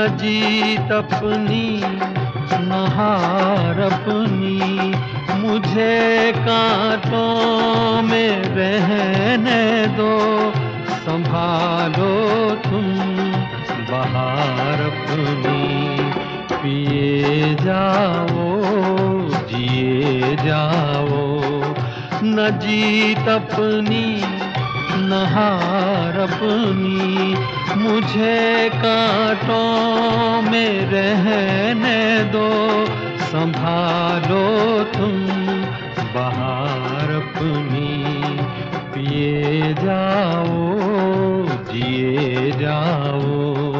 न जीत अपनी न हार अपनी, मुझे कांटों में रहने दो, संभालो तुम बहार अपनी। पिए जाओ जिए जाओ, न जीत अपनी न हार अपनी, मुझे कांटों में रहने दो, संभालो तुम बहार अपनी। पिए जाओ जिए जाओ।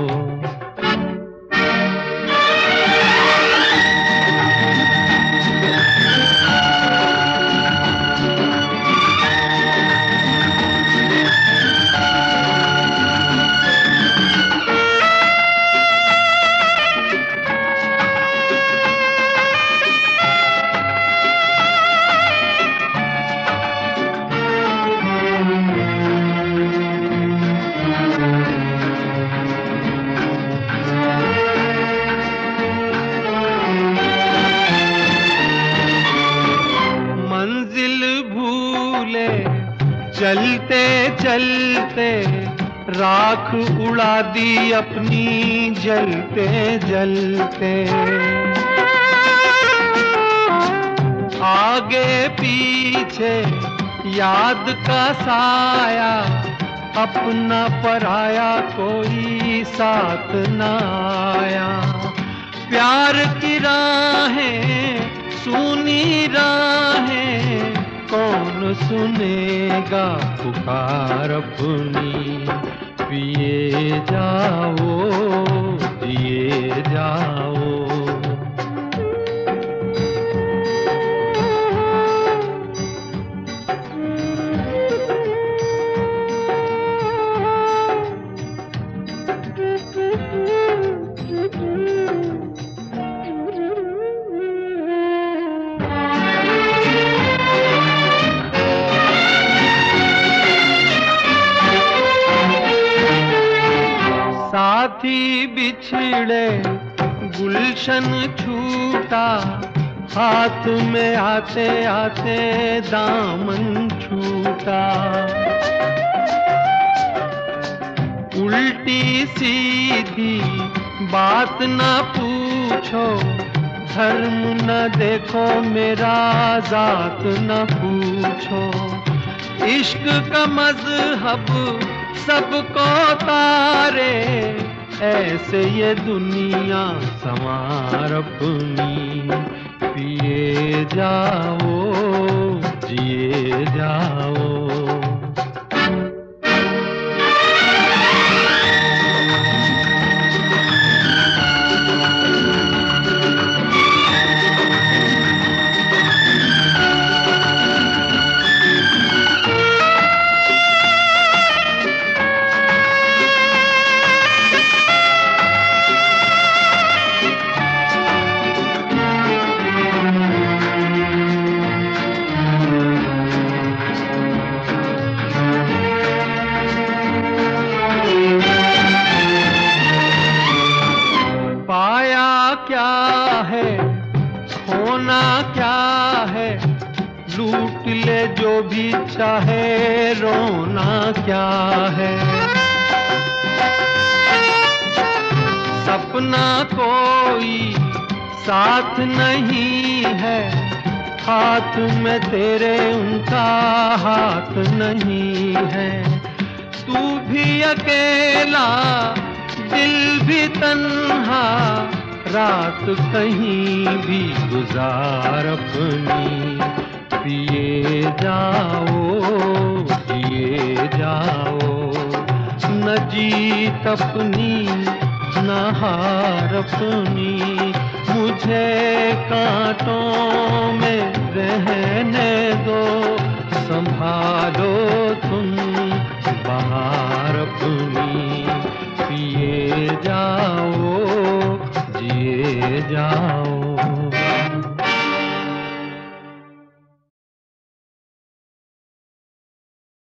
चलते चलते राख उड़ा दी अपनी जलते जलते, आगे पीछे याद का साया, अपना पराया कोई साथ न आया। प्यार की राहें सूनी राहें, कौन सुनेगा पुकार अपनी। पिए जाओ जिए जाओ। साथी बिछड़े गुलशन छूटा, हाथ में आते आते दामन छूटा। उल्टी सीधी बात न पूछो, धर्म न देखो मेरा जात न पूछो। इश्क का मजहब सबको तारे, ऐसे ये दुनिया संवार अपनी। पिए जाओ जिए जाओ। क्या है खोना क्या है, लूट ले जो भी चाहे, रोना क्या है। सपना कोई साथ नहीं है, हाथ में तेरे उनका हाथ नहीं है। तू भी अकेला दिल भी तन्हा, रात कहीं भी गुजार अपनी। पिए जाओ जिए जाओ, न जीत अपनी न हार अपनी, मुझे कांटों में रहने दो, संभालो तुम बहार अपनी। पिए जाओ जिए जाओ।